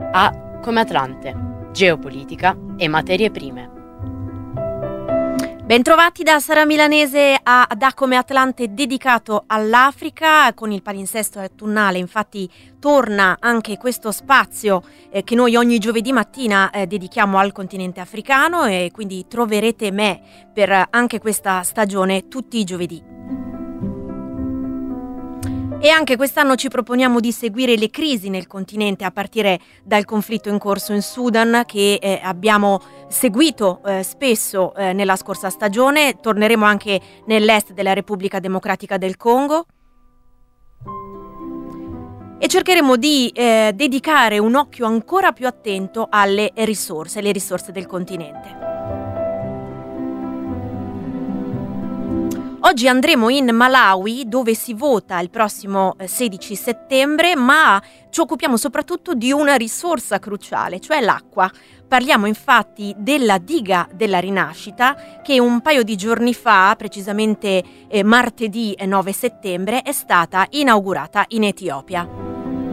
A come Atlante, geopolitica e materie prime. Bentrovati da Sara Milanese ad A come Atlante dedicato all'Africa. Con il palinsesto autunnale infatti torna anche questo spazio che noi ogni giovedì mattina dedichiamo al continente africano, e quindi troverete me per anche questa stagione tutti i giovedì. E anche quest'anno ci proponiamo di seguire le crisi nel continente, a partire dal conflitto in corso in Sudan, che abbiamo seguito spesso nella scorsa stagione. Torneremo anche nell'est della Repubblica Democratica del Congo e cercheremo di dedicare un occhio ancora più attento alle risorse, le risorse del continente. Oggi andremo in Malawi, dove si vota il prossimo 16 settembre, ma ci occupiamo soprattutto di una risorsa cruciale, cioè l'acqua. Parliamo infatti della diga della rinascita, che un paio di giorni fa, precisamente martedì 9 settembre, è stata inaugurata in Etiopia.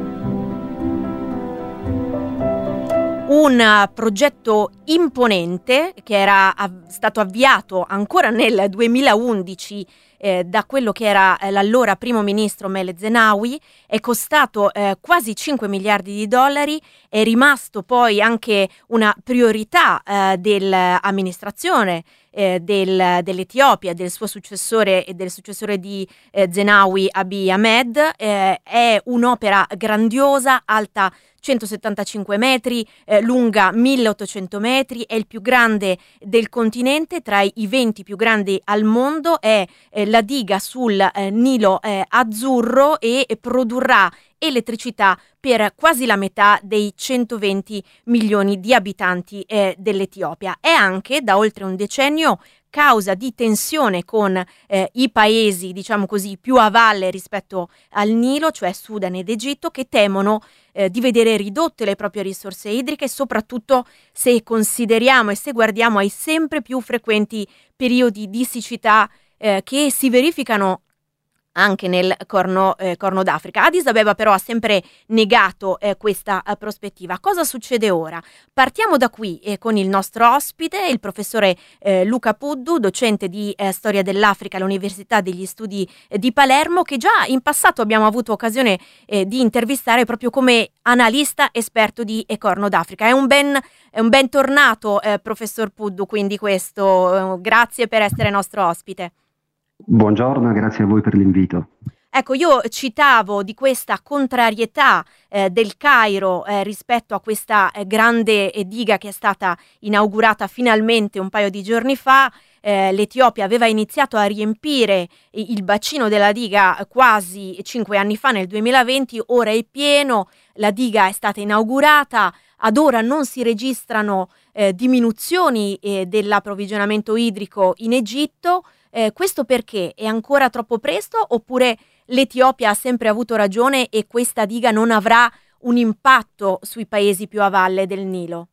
Un progetto imponente che era stato avviato ancora nel 2011 da quello che era l'allora primo ministro Meles Zenawi. È costato quasi 5 miliardi di dollari, è rimasto poi anche una priorità dell'amministrazione dell'Etiopia, del suo successore e del successore di Zenawi, Abiy Ahmed. È un'opera grandiosa, alta 175 metri, lunga 1800 metri, è il più grande del continente, tra i 20 più grandi al mondo. È la diga sul Nilo Azzurro e produrrà elettricità per quasi la metà dei 120 milioni di abitanti dell'Etiopia. È anche da oltre un decennio causa di tensione con i paesi, diciamo così, più a valle rispetto al Nilo, cioè Sudan ed Egitto, che temono di vedere ridotte le proprie risorse idriche, soprattutto se consideriamo e se guardiamo ai sempre più frequenti periodi di siccità che si verificano anche nel Corno d'Africa. Addis Abeba però ha sempre negato questa prospettiva. Cosa succede ora? Partiamo da qui con il nostro ospite, il professore Luca Puddu, docente di storia dell'Africa all'Università degli Studi di Palermo, che già in passato abbiamo avuto occasione di intervistare proprio come analista esperto di Corno d'Africa. È un ben tornato, professor Puddu, quindi questo. Grazie per essere nostro ospite. Buongiorno, grazie a voi per l'invito. Ecco, io citavo di questa contrarietà del Cairo rispetto a questa grande diga che è stata inaugurata finalmente un paio di giorni fa. L'Etiopia aveva iniziato a riempire il bacino della diga quasi 5 anni fa, nel 2020, ora è pieno, la diga è stata inaugurata, ad ora non si registrano diminuzioni dell'approvvigionamento idrico in Egitto. Questo perché? È ancora troppo presto, oppure l'Etiopia ha sempre avuto ragione e questa diga non avrà un impatto sui paesi più a valle del Nilo?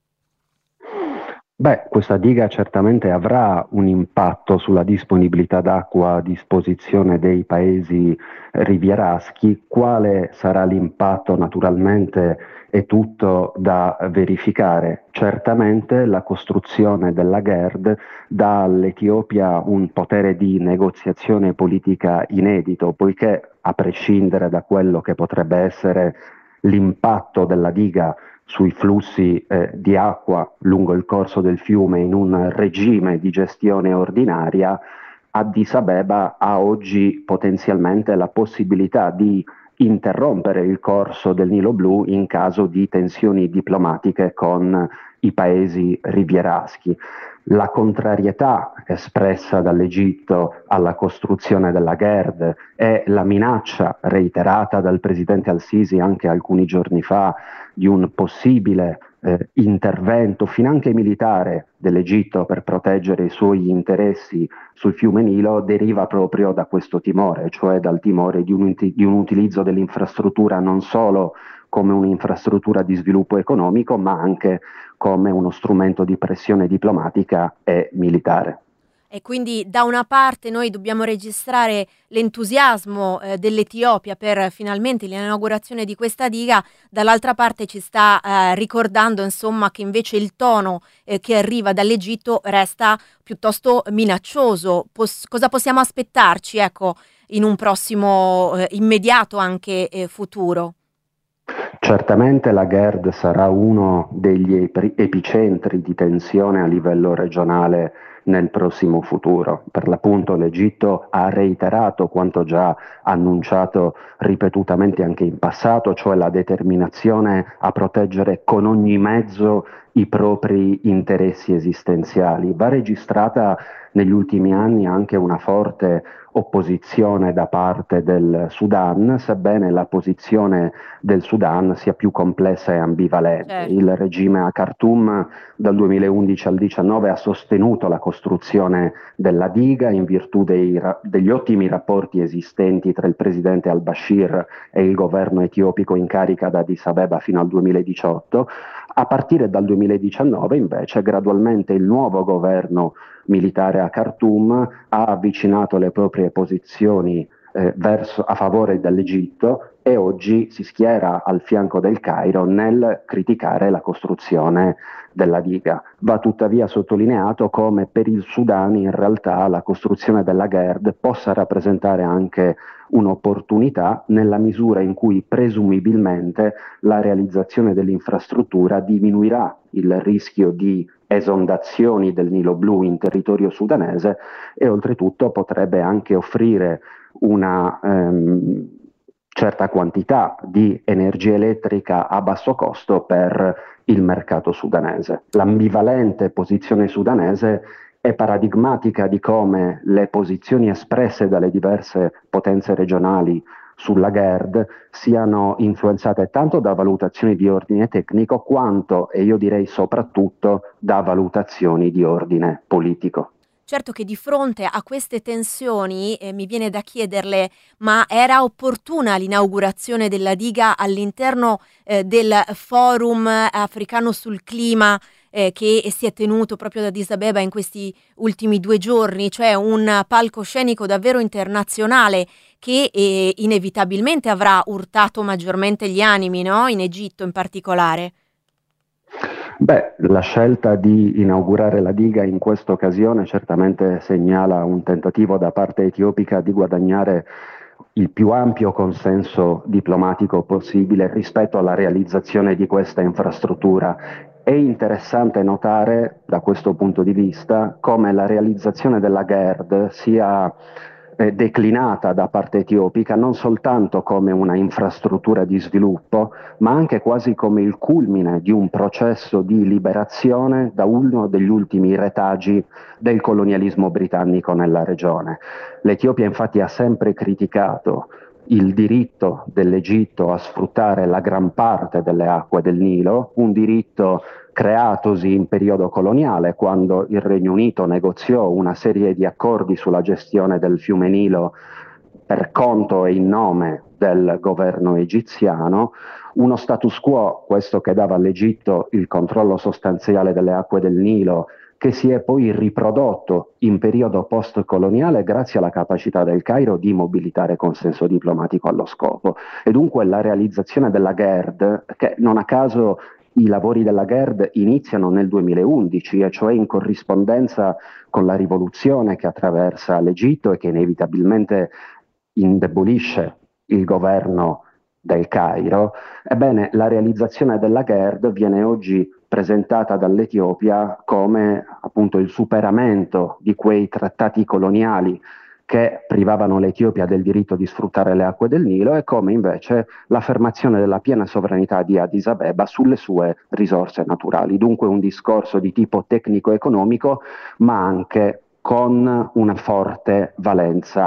Questa diga certamente avrà un impatto sulla disponibilità d'acqua a disposizione dei paesi rivieraschi. Quale sarà l'impatto, naturalmente, è tutto da verificare. Certamente la costruzione della GERD dà all'Etiopia un potere di negoziazione politica inedito, poiché, a prescindere da quello che potrebbe essere l'impatto della diga sui flussi di acqua lungo il corso del fiume in un regime di gestione ordinaria, Addis Abeba ha oggi potenzialmente la possibilità di interrompere il corso del Nilo Blu in caso di tensioni diplomatiche con i paesi rivieraschi. La contrarietà espressa dall'Egitto alla costruzione della GERD e la minaccia reiterata dal presidente al-Sisi anche alcuni giorni fa di un possibile intervento finanche militare dell'Egitto per proteggere i suoi interessi sul fiume Nilo deriva proprio da questo timore, cioè dal timore di un utilizzo dell'infrastruttura non solo come un'infrastruttura di sviluppo economico, ma anche come uno strumento di pressione diplomatica e militare. E quindi da una parte noi dobbiamo registrare l'entusiasmo dell'Etiopia per finalmente l'inaugurazione di questa diga, dall'altra parte ci sta ricordando insomma che invece il tono che arriva dall'Egitto resta piuttosto minaccioso. Cosa possiamo aspettarci, ecco, in un prossimo immediato anche futuro? Certamente la GERD sarà uno degli epicentri di tensione a livello regionale nel prossimo futuro. Per l'appunto l'Egitto ha reiterato quanto già annunciato ripetutamente anche in passato, cioè la determinazione a proteggere con ogni mezzo i propri interessi esistenziali. Va registrata negli ultimi anni anche una forte opposizione da parte del Sudan, sebbene la posizione del Sudan sia più complessa e ambivalente. Certo. Il regime a Khartoum dal 2011 al 2019 ha sostenuto la costruzione della diga in virtù degli ottimi rapporti esistenti tra il presidente al-Bashir e il governo etiopico in carica da Addis Abeba fino al 2018. A partire dal 2019 invece gradualmente il nuovo governo militare a Khartoum ha avvicinato le proprie posizioni a favore dell'Egitto e oggi si schiera al fianco del Cairo nel criticare la costruzione della diga. Va tuttavia sottolineato come per il Sudan in realtà la costruzione della GERD possa rappresentare anche un'opportunità nella misura in cui presumibilmente la realizzazione dell'infrastruttura diminuirà il rischio di esondazioni del Nilo Blu in territorio sudanese e oltretutto potrebbe anche offrire una certa quantità di energia elettrica a basso costo per il mercato sudanese. L'ambivalente posizione sudanese è paradigmatica di come le posizioni espresse dalle diverse potenze regionali sulla GERD siano influenzate tanto da valutazioni di ordine tecnico quanto, e io direi soprattutto, da valutazioni di ordine politico. Certo che di fronte a queste tensioni mi viene da chiederle, ma era opportuna l'inaugurazione della diga all'interno del forum africano sul clima che si è tenuto proprio ad Addis Abeba in questi ultimi 2 giorni, cioè un palcoscenico davvero internazionale che inevitabilmente avrà urtato maggiormente gli animi, no? In Egitto in particolare. Beh, la scelta di inaugurare la diga in questa occasione certamente segnala un tentativo da parte etiopica di guadagnare il più ampio consenso diplomatico possibile rispetto alla realizzazione di questa infrastruttura. È interessante notare da questo punto di vista come la realizzazione della GERD sia declinata da parte etiopica non soltanto come una infrastruttura di sviluppo, ma anche quasi come il culmine di un processo di liberazione da uno degli ultimi retaggi del colonialismo britannico nella regione. L'Etiopia infatti ha sempre criticato il diritto dell'Egitto a sfruttare la gran parte delle acque del Nilo, un diritto creatosi in periodo coloniale, quando il Regno Unito negoziò una serie di accordi sulla gestione del fiume Nilo per conto e in nome del governo egiziano, uno status quo, questo che dava all'Egitto il controllo sostanziale delle acque del Nilo, che si è poi riprodotto in periodo post-coloniale grazie alla capacità del Cairo di mobilitare consenso diplomatico allo scopo. E dunque la realizzazione della GERD, che non a caso i lavori della GERD iniziano nel 2011, e cioè in corrispondenza con la rivoluzione che attraversa l'Egitto e che inevitabilmente indebolisce il governo del Cairo, ebbene la realizzazione della GERD viene oggi presentata dall'Etiopia come appunto il superamento di quei trattati coloniali che privavano l'Etiopia del diritto di sfruttare le acque del Nilo e come invece l'affermazione della piena sovranità di Addis Abeba sulle sue risorse naturali. Dunque un discorso di tipo tecnico-economico, ma anche con una forte valenza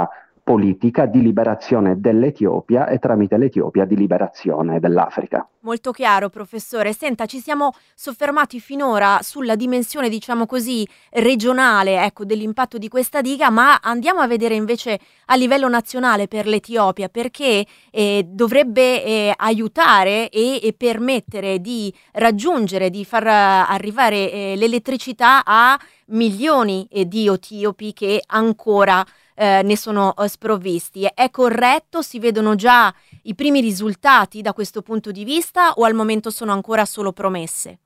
politica di liberazione dell'Etiopia e tramite l'Etiopia di liberazione dell'Africa. Molto chiaro, professore. Senta, ci siamo soffermati finora sulla dimensione, diciamo così, regionale, ecco, dell'impatto di questa diga, ma andiamo a vedere invece a livello nazionale per l'Etiopia, perché dovrebbe aiutare e permettere di raggiungere, di far arrivare l'elettricità a milioni di etiopi che ancora ne sono sprovvisti. È corretto? Si vedono già i primi risultati da questo punto di vista o al momento sono ancora solo promesse?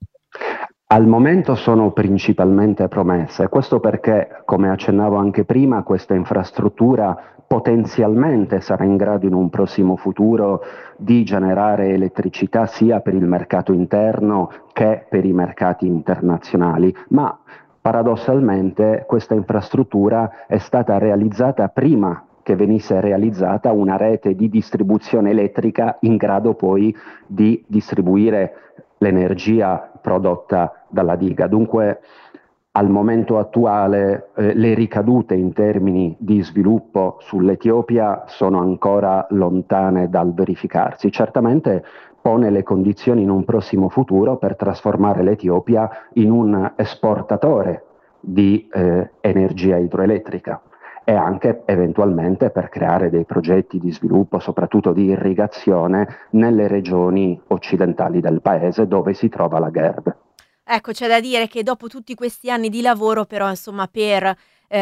Al momento sono principalmente promesse, questo perché, come accennavo anche prima, questa infrastruttura potenzialmente sarà in grado in un prossimo futuro di generare elettricità sia per il mercato interno che per i mercati internazionali, ma paradossalmente questa infrastruttura è stata realizzata prima che venisse realizzata una rete di distribuzione elettrica in grado poi di distribuire l'energia prodotta dalla diga. Dunque, al momento attuale le ricadute in termini di sviluppo sull'Etiopia sono ancora lontane dal verificarsi. Certamente pone le condizioni in un prossimo futuro per trasformare l'Etiopia in un esportatore di energia idroelettrica e anche eventualmente per creare dei progetti di sviluppo, soprattutto di irrigazione, nelle regioni occidentali del paese dove si trova la GERD. Ecco, c'è da dire che dopo tutti questi anni di lavoro, però, insomma, per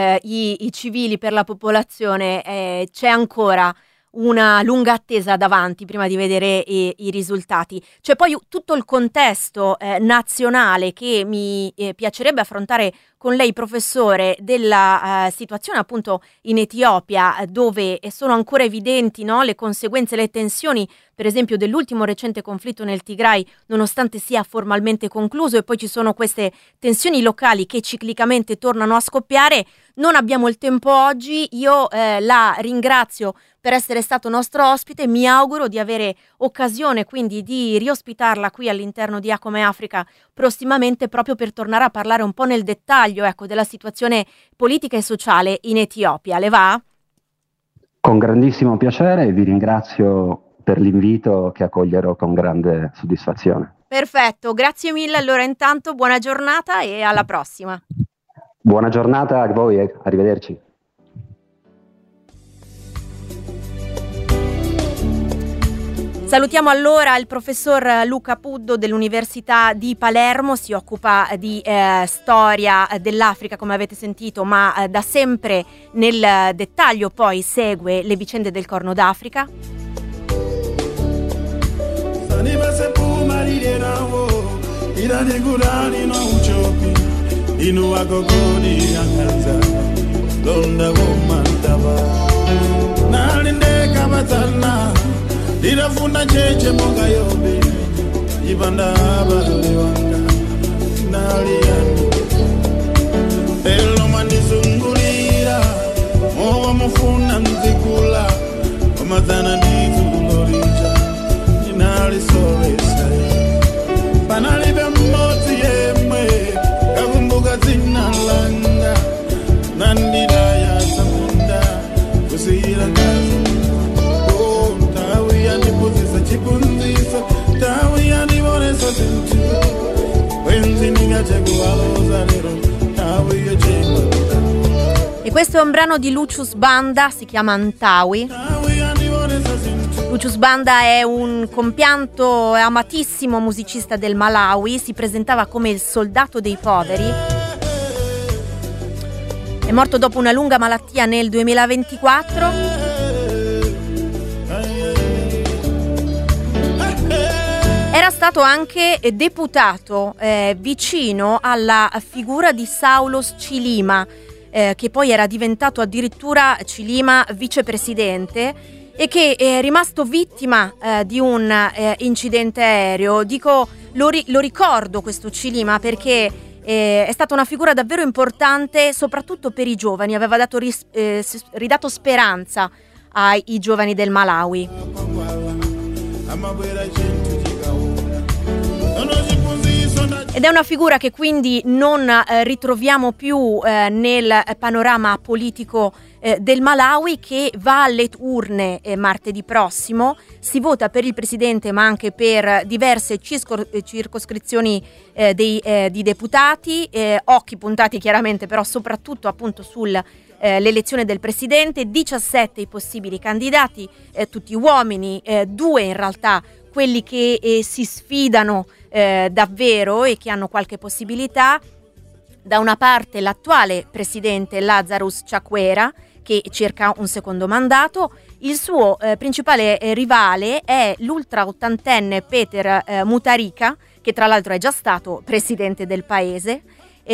i civili, per la popolazione, c'è ancora una lunga attesa davanti prima di vedere i risultati. C'è poi tutto il contesto nazionale che mi piacerebbe affrontare con lei, professore, della situazione appunto in Etiopia, dove sono ancora evidenti, no, le conseguenze, le tensioni, per esempio, dell'ultimo recente conflitto nel Tigray, nonostante sia formalmente concluso, e poi ci sono queste tensioni locali che ciclicamente tornano a scoppiare. Non abbiamo il tempo oggi, io la ringrazio per essere stato nostro ospite, mi auguro di avere occasione quindi di riospitarla qui all'interno di Acome Africa prossimamente, proprio per tornare a parlare un po' nel dettaglio, ecco, della situazione politica e sociale in Etiopia. Le va? Con grandissimo piacere e vi ringrazio per l'invito che accoglierò con grande soddisfazione. Perfetto, grazie mille. Allora intanto buona giornata e alla prossima. Buona giornata a voi e arrivederci. Salutiamo allora il professor Luca Puddo dell'Università di Palermo, si occupa di storia dell'Africa, come avete sentito, ma da sempre nel dettaglio poi segue le vicende del Corno d'Africa. Dirafuna cheche monga yobe ibanda abalewanga naliani elo manizungulira owa mufuna nzikula omazana nizulorija inali soresa banali bemoti yemwe kakumbuka zinalanga nandira ya samunda kusira kazi e questo è un brano di Lucius Banda, si chiama Ntawi. Lucius Banda è un compianto e amatissimo musicista del Malawi, si presentava come il soldato dei poveri. È morto dopo una lunga malattia nel 2024. Era stato anche deputato vicino alla figura di Saulos Chilima, che poi era diventato addirittura Chilima vicepresidente e che è rimasto vittima di un incidente aereo. Lo ricordo questo Chilima perché è stata una figura davvero importante, soprattutto per i giovani, aveva ridato speranza ai giovani del Malawi. Ed è una figura che quindi non ritroviamo più nel panorama politico del Malawi, che va alle urne martedì prossimo. Si vota per il presidente ma anche per diverse circoscrizioni di deputati, occhi puntati chiaramente però soprattutto appunto sull'elezione del presidente. 17 i possibili candidati, tutti uomini, 2 in realtà quelli che si sfidano davvero e che hanno qualche possibilità. Da una parte l'attuale presidente Lazarus Chakwera, che cerca un secondo mandato. Il suo principale rivale è l'ultra ottantenne Peter Mutharika, che tra l'altro è già stato presidente del paese.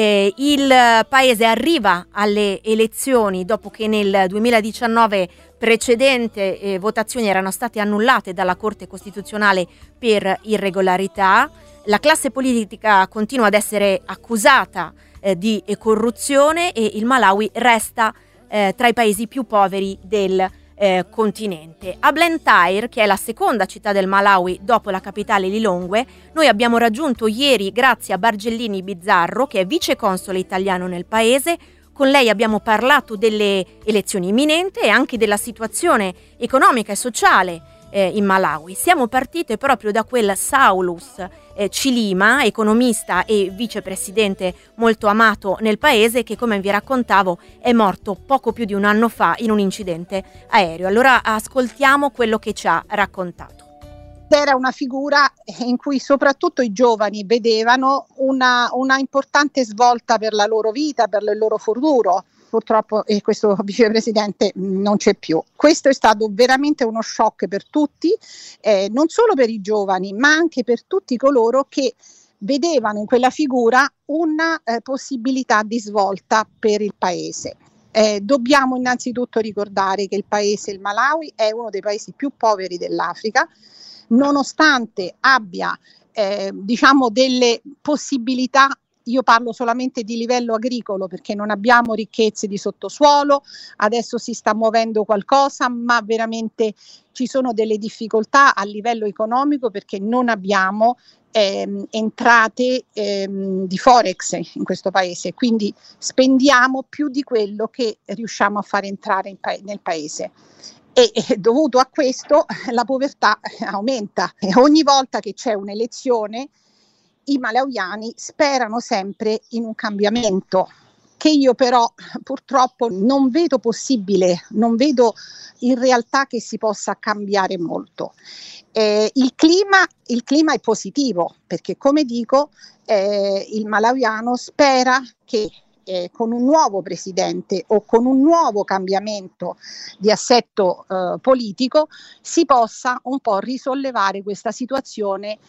Il paese arriva alle elezioni dopo che nel 2019 precedenti votazioni erano state annullate dalla Corte Costituzionale per irregolarità. La classe politica continua ad essere accusata di corruzione e il Malawi resta tra i paesi più poveri del continente. A Blantyre, che è la seconda città del Malawi dopo la capitale Lilongwe, noi abbiamo raggiunto ieri Grazia Bargellini Bizzarro, che è viceconsole italiano nel paese. Con lei abbiamo parlato delle elezioni imminenti e anche della situazione economica e sociale in Malawi. Siamo partite proprio da quel Saulus Chilima, economista e vicepresidente molto amato nel paese, che, come vi raccontavo, è morto poco più di un anno fa in un incidente aereo. Allora ascoltiamo quello che ci ha raccontato. Era una figura in cui soprattutto i giovani vedevano una importante svolta per la loro vita, per il loro futuro. Purtroppo questo vicepresidente non c'è più. Questo è stato veramente uno shock per tutti, non solo per i giovani, ma anche per tutti coloro che vedevano in quella figura una possibilità di svolta per il paese. Dobbiamo innanzitutto ricordare che il Malawi, è uno dei paesi più poveri dell'Africa, nonostante abbia delle possibilità. Io parlo solamente di livello agricolo, perché non abbiamo ricchezze di sottosuolo, adesso si sta muovendo qualcosa, ma veramente ci sono delle difficoltà a livello economico, perché non abbiamo entrate di Forex in questo paese, quindi spendiamo più di quello che riusciamo a far entrare nel paese. E dovuto a questo la povertà aumenta, e ogni volta che c'è un'elezione i malawiani sperano sempre in un cambiamento, che io però purtroppo non vedo possibile, non vedo in realtà che si possa cambiare molto. Il clima è positivo, perché, come dico, il malawiano spera che con un nuovo presidente o con un nuovo cambiamento di assetto politico si possa un po' risollevare questa situazione,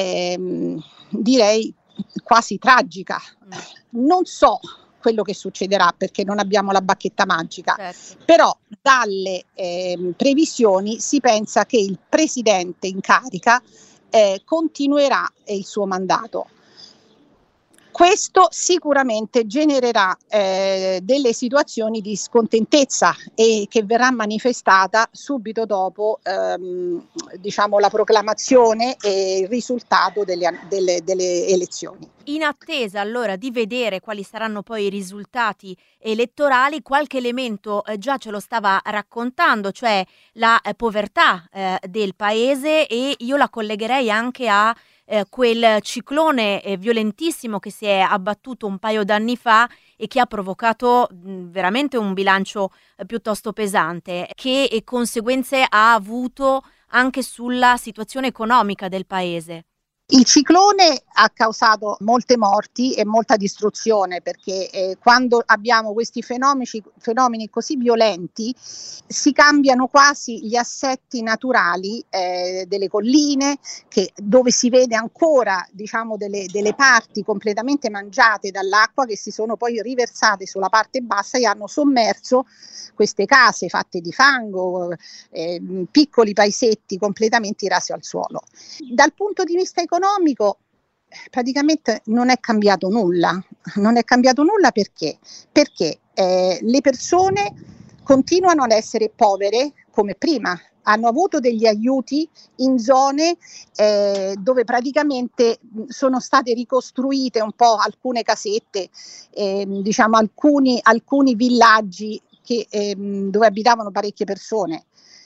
direi quasi tragica. Non so quello che succederà, perché non abbiamo la bacchetta magica, certo. Però dalle previsioni si pensa che il presidente in carica continuerà il suo mandato. Questo sicuramente genererà delle situazioni di scontentezza e che verrà manifestata subito dopo la proclamazione e il risultato delle elezioni. In attesa allora di vedere quali saranno poi i risultati elettorali, qualche elemento già ce lo stava raccontando, cioè la povertà del paese, e io la collegherei anche a quel ciclone violentissimo che si è abbattuto un paio d'anni fa e che ha provocato veramente un bilancio piuttosto pesante. Che conseguenze ha avuto anche sulla situazione economica del paese? Il ciclone ha causato molte morti e molta distruzione, perché quando abbiamo questi fenomeni così violenti si cambiano quasi gli assetti naturali delle colline, dove si vede ancora delle parti completamente mangiate dall'acqua, che si sono poi riversate sulla parte bassa e hanno sommerso queste case fatte di fango, piccoli paesetti completamente rasi al suolo. Dal punto di vista economico praticamente non è cambiato nulla. Perché? Perché le persone continuano ad essere povere come prima, hanno avuto degli aiuti in zone dove praticamente sono state ricostruite un po' alcune casette, diciamo alcuni villaggi dove abitavano parecchie persone.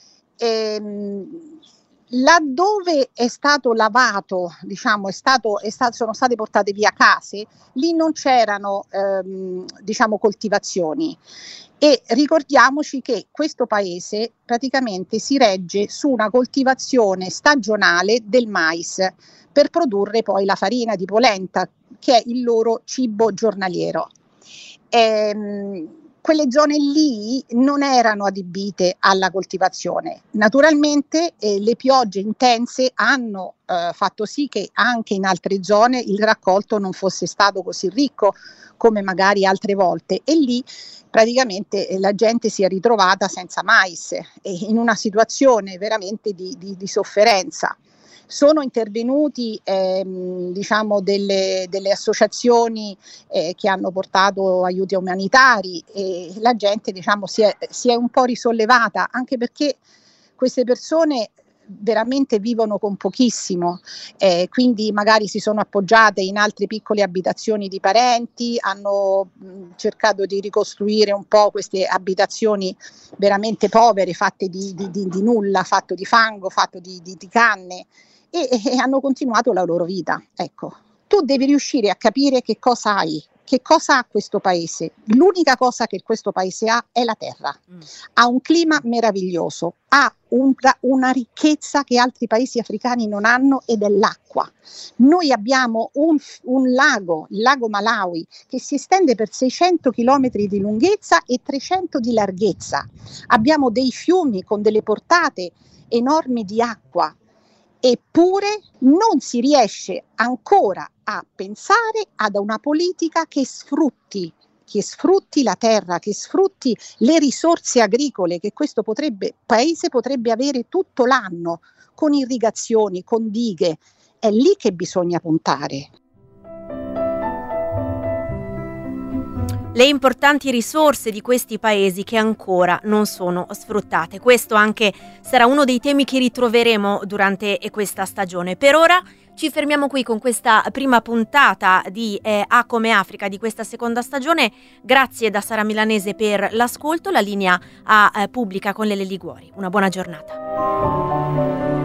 Laddove è stato lavato, diciamo, sono state portate via case, lì non c'erano diciamo coltivazioni. E ricordiamoci che questo paese praticamente si regge su una coltivazione stagionale del mais per produrre poi la farina di polenta, che è il loro cibo giornaliero. Quelle zone lì non erano adibite alla coltivazione. Naturalmente le piogge intense hanno fatto sì che anche in altre zone il raccolto non fosse stato così ricco come magari altre volte, e lì praticamente la gente si è ritrovata senza mais e in una situazione veramente di sofferenza. Sono intervenuti diciamo delle associazioni che hanno portato aiuti umanitari, e la gente, diciamo, si è un po' risollevata, anche perché queste persone veramente vivono con pochissimo, quindi magari si sono appoggiate in altre piccole abitazioni di parenti, hanno cercato di ricostruire un po' queste abitazioni veramente povere, fatte di nulla, fatto di fango, fatto di canne, e hanno continuato la loro vita. Ecco, tu devi riuscire a capire che cosa hai, che cosa ha questo paese. L'unica cosa che questo paese ha è la terra, ha un clima meraviglioso, ha una ricchezza che altri paesi africani non hanno, ed è l'acqua. Noi abbiamo un lago, il lago Malawi, che si estende per 600 km di lunghezza e 300 di larghezza. Abbiamo dei fiumi con delle portate enormi di acqua. Eppure non si riesce ancora a pensare ad una politica che sfrutti la terra, che sfrutti le risorse agricole che questo paese potrebbe avere tutto l'anno, con irrigazioni, con dighe. È lì che bisogna puntare. Le importanti risorse di questi paesi che ancora non sono sfruttate. Questo anche sarà uno dei temi che ritroveremo durante questa stagione. Per ora ci fermiamo qui con questa prima puntata di A come Africa di questa seconda stagione. Grazie da Sara Milanese per l'ascolto. La linea a Pubblica con Lele Liguori. Una buona giornata.